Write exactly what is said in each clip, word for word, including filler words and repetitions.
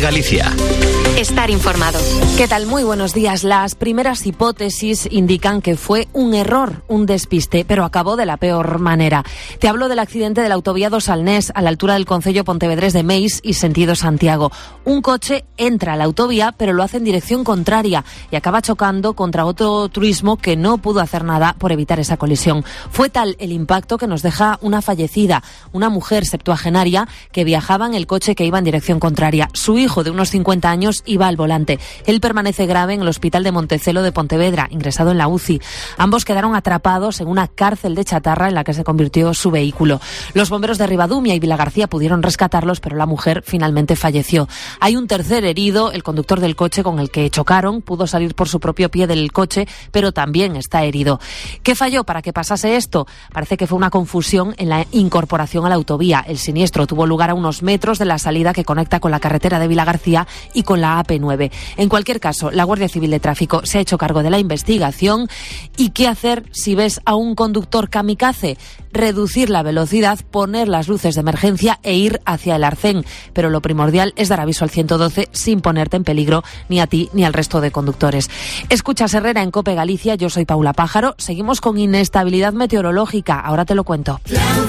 Galicia. Estar informado. ¿Qué tal? Muy buenos días. Las primeras hipótesis indican que fue un error, un despiste, pero acabó de la peor manera. Te hablo del accidente de la autovía do Salnés a la altura del concello pontevedrés de Meis y sentido Santiago. Un coche entra a la autovía, pero lo hace en dirección contraria y acaba chocando contra otro turismo que no pudo hacer nada por evitar esa colisión. Fue tal el impacto que nos deja una fallecida, una mujer septuagenaria que viajaba en el coche que iba en dirección contraria. Su hijo de unos cincuenta años iba al volante. Él permanece grave en el hospital de Montecelo de Pontevedra, ingresado en la U C I. Ambos quedaron atrapados en una cárcel de chatarra en la que se convirtió su vehículo. Los bomberos de Ribadumia y Vilagarcía pudieron rescatarlos, pero la mujer finalmente falleció. Hay un tercer herido, el conductor del coche con el que chocaron, pudo salir por su propio pie del coche, pero también está herido. ¿Qué falló para que pasase esto? Parece que fue una confusión en la incorporación a la autovía. El siniestro tuvo lugar a unos metros de la salida que conecta con la carretera de Vilagarcía y con la A P nueve. En cualquier caso, la Guardia Civil de Tráfico se ha hecho cargo de la investigación. ¿Y qué hacer si ves a un conductor kamikaze? Reducir la velocidad, poner las luces de emergencia e ir hacia el arcén. Pero lo primordial es dar aviso al ciento doce sin ponerte en peligro ni a ti ni al resto de conductores. Escuchas Herrera en COPE Galicia, yo soy Paula Pájaro. Seguimos con inestabilidad meteorológica, ahora te lo cuento.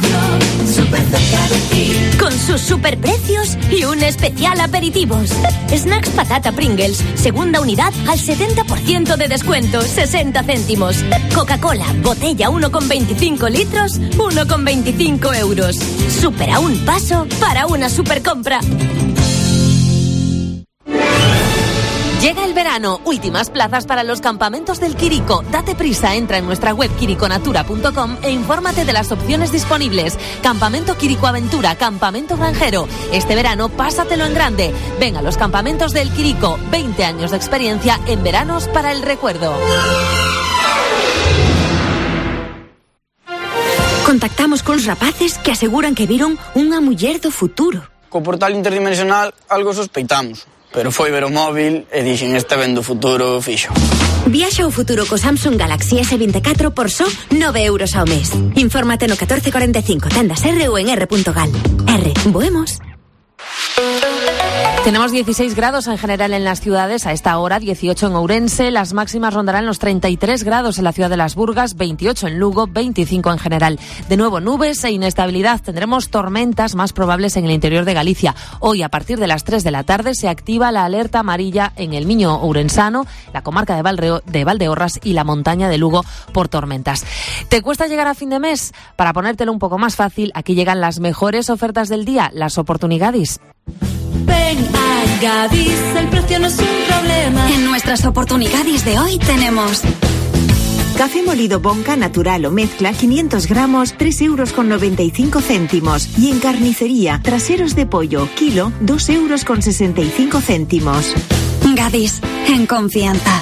Con sus superprecios y un especial aperitivos. Snacks patata Pringles, segunda unidad al setenta por ciento de descuento, sesenta céntimos. Coca-Cola, botella uno con veinticinco litros, uno con veinticinco euros. Supera un paso para una supercompra. Llega el verano, últimas plazas para los campamentos del Quirico. Date prisa, entra en nuestra web quiriconatura punto com e infórmate de las opciones disponibles. Campamento Quirico Aventura, campamento granjero. Este verano pásatelo en grande. Ven a los campamentos del Quirico, veinte años de experiencia en veranos para el recuerdo. Contactamos con rapaces que aseguran que viron unha muller do futuro. Co portal interdimensional algo sospeitamos. Pero foi ver o móvil e dixen este ven do futuro fixo. Viaxa ao futuro co Samsung Galaxy ese veinticuatro por só nove euros ao mes. Infórmate no catorce cuarenta e cinco, tendas R ou en r punto gal. R, voemos. Tenemos dieciséis grados en general en las ciudades, a esta hora dieciocho en Ourense, las máximas rondarán los treinta y tres grados en la ciudad de Las Burgas, veintiocho en Lugo, veinticinco en general. De nuevo nubes e inestabilidad, tendremos tormentas más probables en el interior de Galicia. Hoy a partir de las tres de la tarde se activa la alerta amarilla en el Miño Ourensano, la comarca de, Valreo, de Valdeorras y la montaña de Lugo por tormentas. ¿Te cuesta llegar a fin de mes? Para ponértelo un poco más fácil, aquí llegan las mejores ofertas del día, las oportunidades. Ven a Gadis, el precio no es un problema. En nuestras oportunidades de hoy tenemos café molido Bonca natural o mezcla quinientos gramos, tres euros con noventa y cinco céntimos. Y en carnicería, traseros de pollo, kilo, dos euros con sesenta y cinco céntimos. Gadis, en confianza.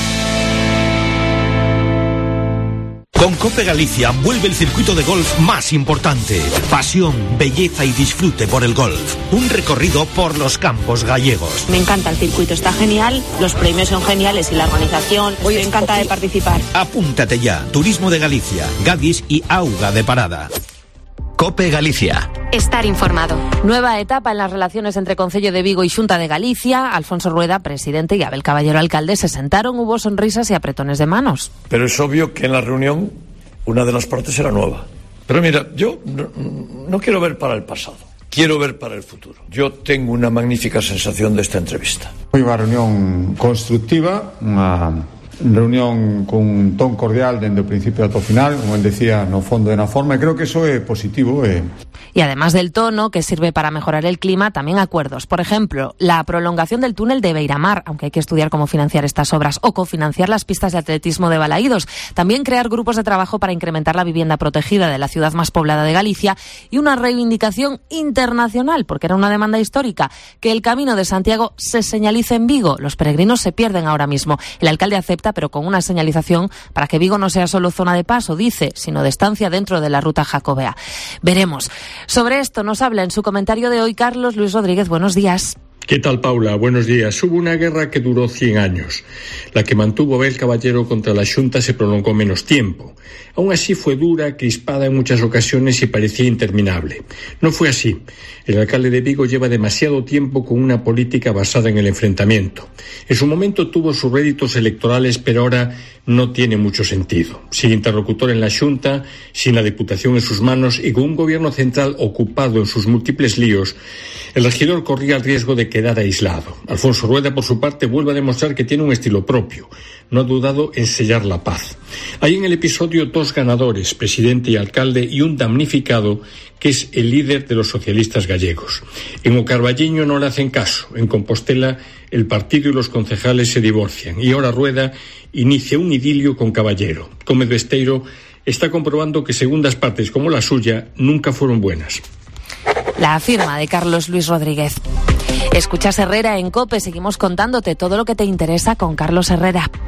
Con COPE Galicia vuelve el circuito de golf más importante. Pasión, belleza y disfrute por el golf. Un recorrido por los campos gallegos. Me encanta el circuito, está genial, los premios son geniales y la organización. Estoy encantada de participar. Apúntate ya. Turismo de Galicia, Gadis y Auga de Parada. COPE Galicia. Estar informado. Nueva etapa en las relaciones entre Concello de Vigo y Xunta de Galicia. Alfonso Rueda, presidente, y Abel Caballero, alcalde, se sentaron, hubo sonrisas y apretones de manos. Pero es obvio que en la reunión una de las partes era nueva. Pero mira, yo no, no quiero ver para el pasado, quiero ver para el futuro. Yo tengo una magnífica sensación de esta entrevista. Foi unha reunión constructiva, unha reunión con un ton cordial dende o principio ata o final, como él decía, no fondo e na forma, e creo que eso é positivo. E... Y además del tono, que sirve para mejorar el clima, también acuerdos. Por ejemplo, la prolongación del túnel de Beiramar, aunque hay que estudiar cómo financiar estas obras, o cofinanciar las pistas de atletismo de Balaídos. También crear grupos de trabajo para incrementar la vivienda protegida de la ciudad más poblada de Galicia y una reivindicación internacional, porque era una demanda histórica, que el Camino de Santiago se señalice en Vigo. Los peregrinos se pierden ahora mismo. El alcalde acepta, pero con una señalización para que Vigo no sea solo zona de paso, dice, sino de estancia dentro de la ruta jacobea. Veremos. Sobre esto nos habla en su comentario de hoy Carlos Luis Rodríguez. Buenos días. ¿Qué tal, Paula? Buenos días. Hubo una guerra que duró cien años. La que mantuvo Abel Caballero contra la Xunta se prolongó menos tiempo. Aún así fue dura, crispada en muchas ocasiones y parecía interminable. No fue así. El alcalde de Vigo lleva demasiado tiempo con una política basada en el enfrentamiento. En su momento tuvo sus réditos electorales, pero ahora no tiene mucho sentido. Sin interlocutor en la Xunta, sin la Diputación en sus manos y con un gobierno central ocupado en sus múltiples líos, el regidor corría el riesgo de quedar aislado. Alfonso Rueda, por su parte, vuelve a demostrar que tiene un estilo propio. No ha dudado en sellar la paz. Hay en el episodio dos ganadores, presidente y alcalde, y un damnificado, que es el líder de los socialistas gallegos. En O Carballiño no le hacen caso. En Compostela, el partido y los concejales se divorcian. Y ahora Rueda inicia un idilio con Caballero. Gómez Besteiro está comprobando que segundas partes como la suya nunca fueron buenas. La firma de Carlos Luis Rodríguez. Escuchas Herrera en COPE. Seguimos contándote todo lo que te interesa con Carlos Herrera.